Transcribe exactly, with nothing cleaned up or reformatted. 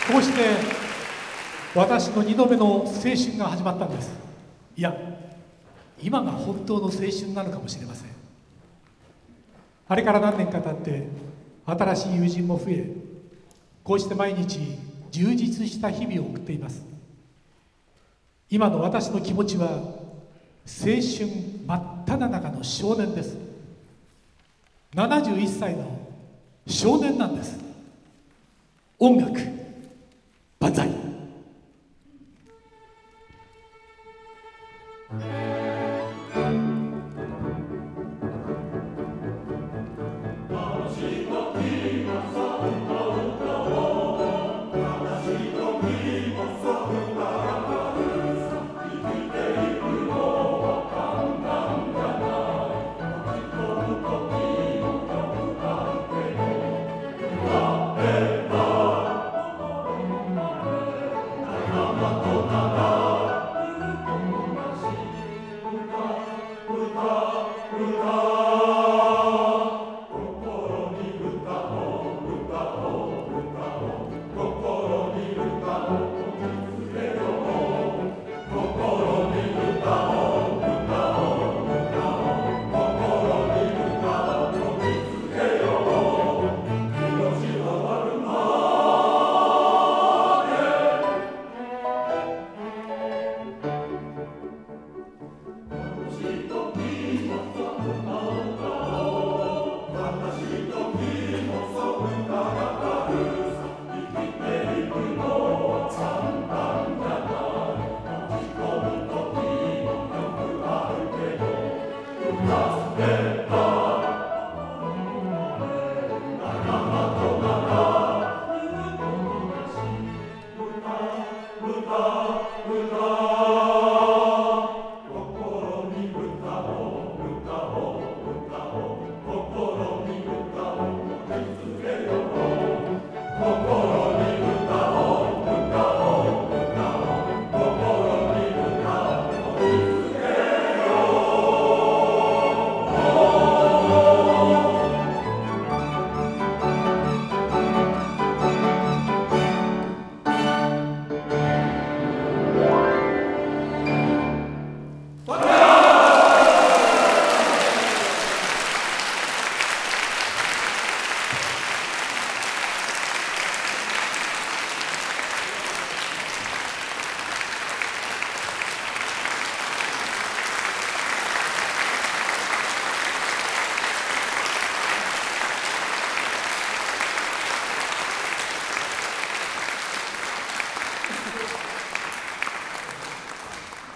こうして私のにどめの青春が始まったんです。いや、今が本当の青春なのかもしれません。あれから何年か経って新しい友人も増え、こうして毎日充実した日々を送っています。今の私の気持ちは青春真っ只中の少年です。ななじゅういっさいの少年なんです。音楽万歳。 歌